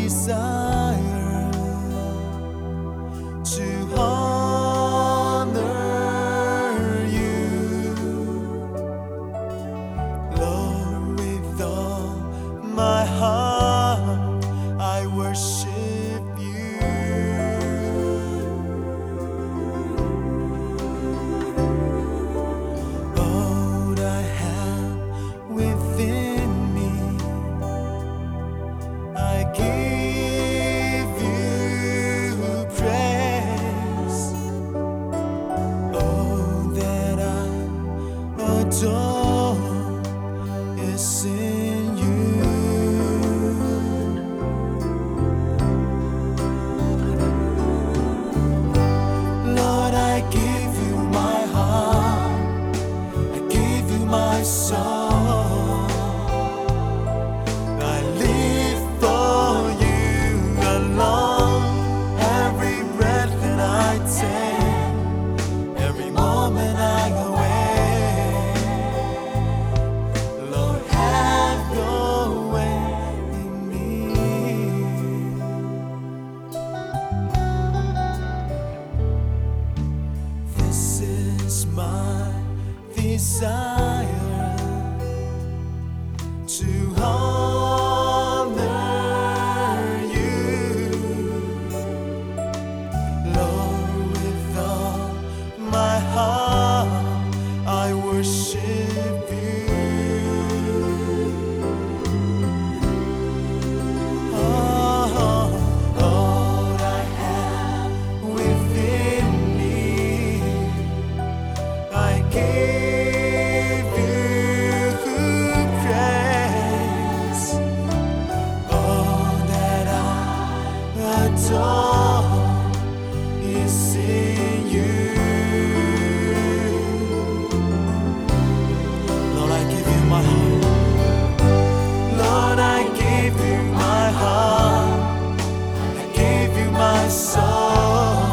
desire to honor you, Lord. With all my heart I worship you. All I have within me, I give you praise. All that I adore is in you. Lord, I give you my heart, I give you my soul. I live for you alone. Every breath that I take, every moment I awake, Lord, have your way in me. This is my desire to honor you, Lord. With all my heart I worship you. All I have within me, I give you praise. All that I adore is in you. Lord, I give you my heart. Lord, I give you my heart. I give you my soul.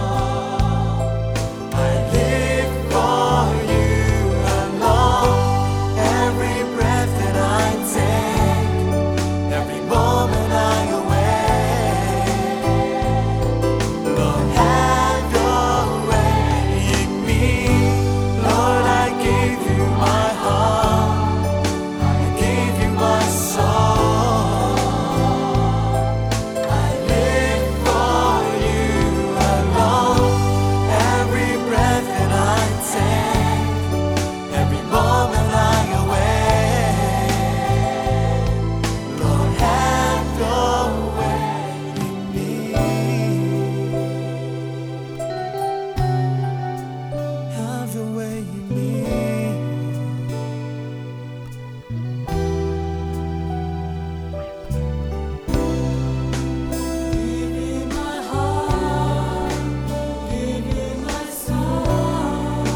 I live for you alone. Every breath that I take, every moment I awake, Lord, have your way in me. Lord, I give you my heart, I give you my soul. I live for you alone. Every breath that I take, every moment I awake, Lord, have your way in me. Have your way in me. Give you my heart, give you my soul.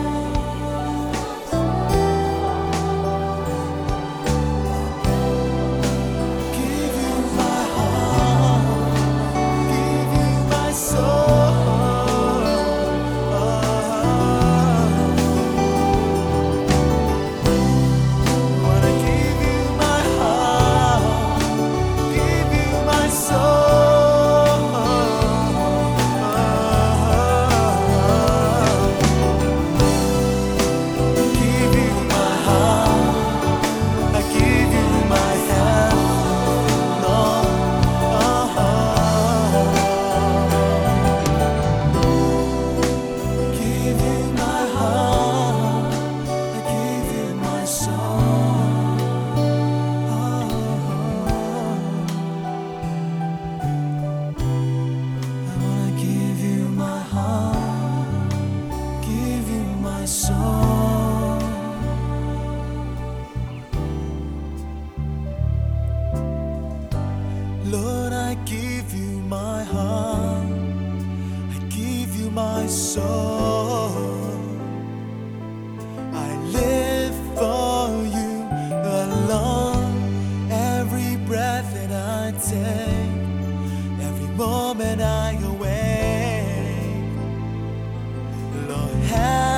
Give you my heart, give you my soul. Wanna give you my heart, give you my soul. Give you my heart, I give you my health, Lord. Give you my heart, I give you my soul. I wanna give you my heart, give you my soul. Lord, I give you my heart, I give you my soul. I live for you alone. Every breath that I take, every moment I awake, Lord, have